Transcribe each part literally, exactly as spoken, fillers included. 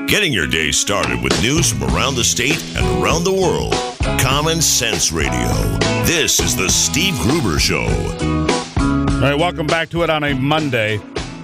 Getting your day started with news from around the state and around the world. Common Sense Radio. This is the Steve Gruber Show. All right, welcome back to it on a Monday.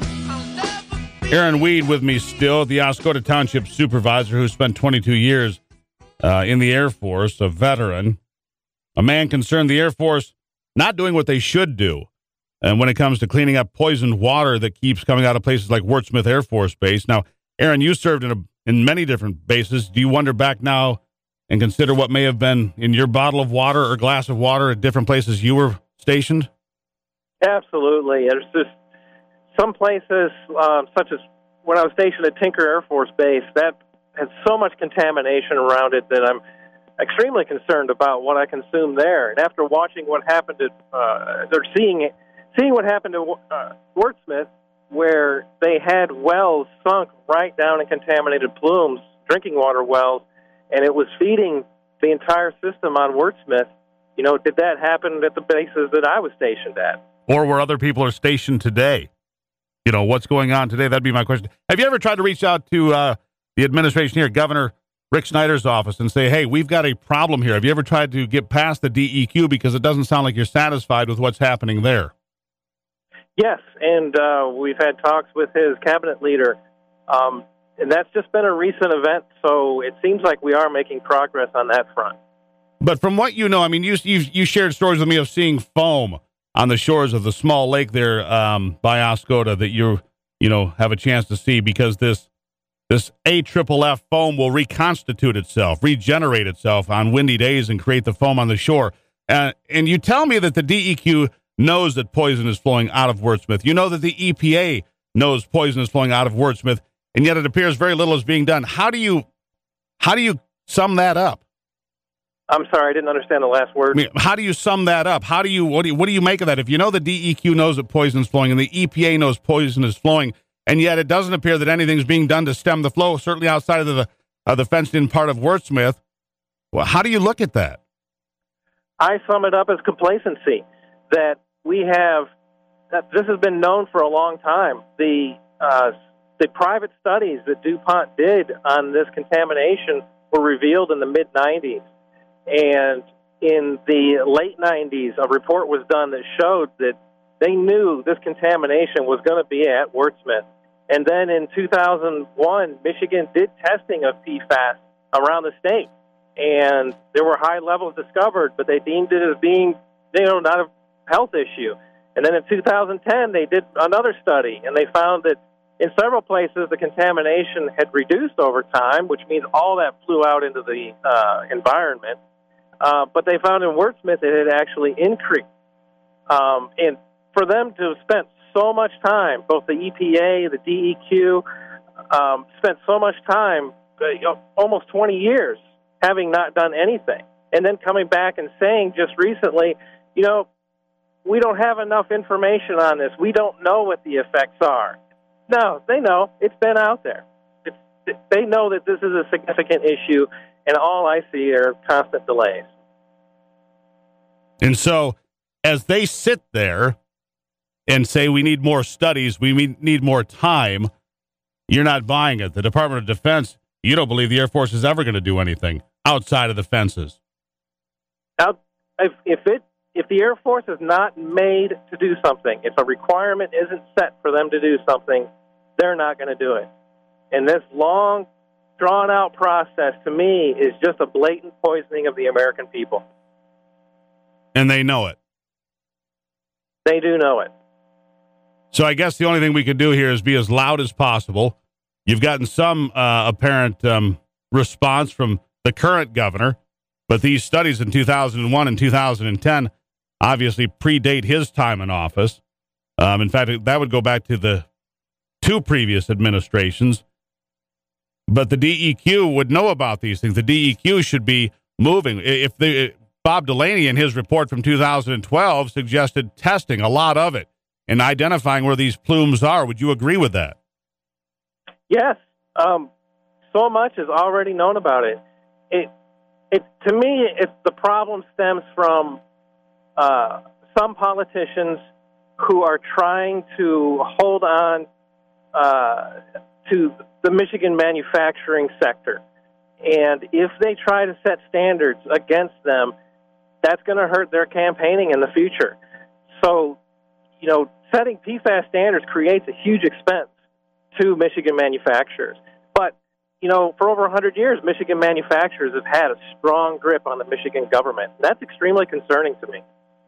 Aaron Weed with me still, the Oscoda Township Supervisor who spent twenty-two years uh, in the Air Force, a veteran, a man concerned the Air Force not doing what they should do. And when it comes to cleaning up poisoned water that keeps coming out of places like Wurtsmith Air Force Base. Now, Aaron, you served in a, in many different bases. Do you wonder back now and consider what may have been in your bottle of water or glass of water at different places you were stationed? Absolutely. There's just some places, um, such as when I was stationed at Tinker Air Force Base, that has so much contamination around it that I'm extremely concerned about what I consume there. And after watching what happened at, uh, they're seeing seeing what happened to uh, Wurtsmith, where they had wells sunk right down in contaminated plumes, drinking water wells, and it was feeding the entire system on Wurtsmith. You know, did that happen at the bases that I was stationed at? Or where other people are stationed today? You know, what's going on today? That'd be my question. Have you ever tried to reach out to uh, the administration here, Governor Rick Snyder's office, and say, hey, we've got a problem here? Have you ever tried to get past the D E Q because it doesn't sound like you're satisfied with what's happening there? Yes, and uh, we've had talks with his cabinet leader, um, and that's just been a recent event, so it seems like we are making progress on that front. But from what you know, I mean, you you, you shared stories with me of seeing foam on the shores of the small lake there um, by Oscoda that you you know have a chance to see, because this this A F F F foam will reconstitute itself, regenerate itself on windy days and create the foam on the shore. Uh, and you tell me that the D E Q knows that poison is flowing out of Wurtsmith. You know that the E P A knows poison is flowing out of Wurtsmith, and yet it appears very little is being done. How do you how do you sum that up? I'm sorry, I didn't understand the last word. I mean, how do you sum that up? How do you what do you, what do you make of that? If you know the D E Q knows that poison is flowing and the E P A knows poison is flowing, and yet it doesn't appear that anything's being done to stem the flow, certainly outside of the uh, the fenced-in part of Wurtsmith, well, how do you look at that? I sum it up as complacency. That we have, that this has been known for a long time. The uh, the private studies that DuPont did on this contamination were revealed in the mid nineties. And in the late nineties, a report was done that showed that they knew this contamination was going to be at Wurtsmith. And then in two thousand one, Michigan did testing of P FAS around the state. And there were high levels discovered, but they deemed it as being, you know, not a health issue. And then in two thousand ten, they did another study, and they found that in several places the contamination had reduced over time, which means all that flew out into the uh, environment. Uh, but they found in Wurtsmith it had actually increased. Um, and for them to have spent so much time, both the E P A, the D E Q, um, spent so much time, uh, you know, almost twenty years, having not done anything, and then coming back and saying just recently, you know, we don't have enough information on this. We don't know what the effects are. No, they know. It's been out there. It's, it, they know that this is a significant issue, and all I see are constant delays. And so as they sit there and say we need more studies, we need more time, you're not buying it. The Department of Defense, you don't believe the Air Force is ever going to do anything outside of the fences. Now, if, if it If the Air Force is not made to do something, if a requirement isn't set for them to do something, they're not going to do it. And this long, drawn-out process, to me, is just a blatant poisoning of the American people. And they know it. They do know it. So I guess the only thing we could do here is be as loud as possible. You've gotten some uh, apparent um, response from the current governor, but these studies in two thousand one and two thousand ten obviously predate his time in office. Um, in fact, that would go back to the two previous administrations. But the D E Q would know about these things. The D E Q should be moving. If the Bob Delaney in his report from two thousand twelve suggested testing, a lot of it, and identifying where these plumes are, would you agree with that? Yes. Um, so much is already known about it. It, it to me, it's the problem stems from uh, some politicians who are trying to hold on uh, to the Michigan manufacturing sector. And if they try to set standards against them, that's going to hurt their campaigning in the future. So, you know, setting P FAS standards creates a huge expense to Michigan manufacturers. But, you know, for over one hundred years, Michigan manufacturers have had a strong grip on the Michigan government. That's extremely concerning to me.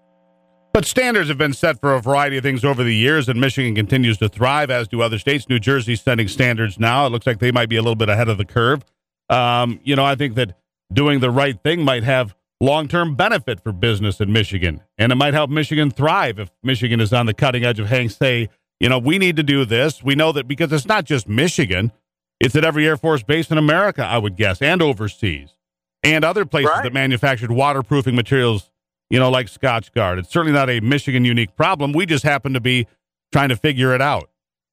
But standards have been set for a variety of things over the years, and Michigan continues to thrive, as do other states. New Jersey's setting standards now. It looks like they might be a little bit ahead of the curve. Um, you know, I think that doing the right thing might have long-term benefit for business in Michigan, and it might help Michigan thrive if Michigan is on the cutting edge of having say, you know, we need to do this. We know that because it's not just Michigan, it's at every Air Force base in America, I would guess, and overseas, and other places right. that manufactured waterproofing materials, you know, like Scotchgard. It's certainly not a Michigan-unique problem. We just happen to be trying to figure it out.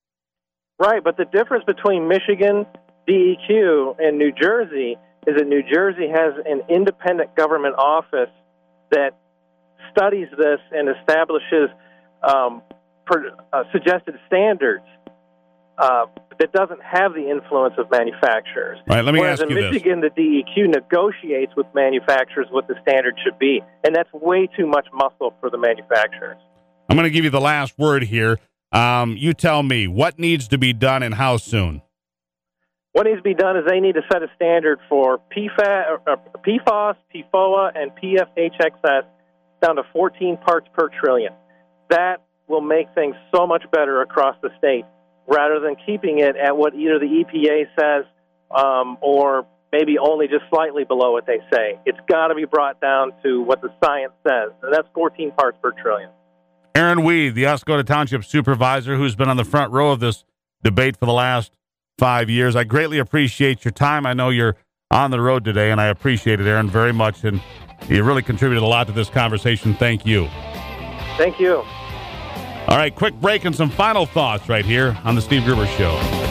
Right, but the difference between Michigan, D E Q, and New Jersey is that New Jersey has an independent government office that studies this and establishes um, per, uh, suggested standards uh, that doesn't have the influence of manufacturers. All right, let me Whereas ask you in Michigan, this. the D E Q negotiates with manufacturers what the standard should be, and that's way too much muscle for the manufacturers. I'm going to give you the last word here. Um, you tell me, what needs to be done and how soon? What needs to be done is they need to set a standard for P FAS, uh, P FOS, P FOA, and P F H X S down to fourteen parts per trillion. That will make things so much better across the state, rather than keeping it at what either the E P A says um, or maybe only just slightly below what they say. It's got to be brought down to what the science says, and that's fourteen parts per trillion. Aaron Weed, the Oscoda Township Supervisor, who's been on the front row of this debate for the last five years. I greatly appreciate your time. I know you're on the road today, and I appreciate it, Aaron, very much, and you really contributed a lot to this conversation. Thank you. Thank you. All right, quick break and some final thoughts right here on the Steve Gruber Show.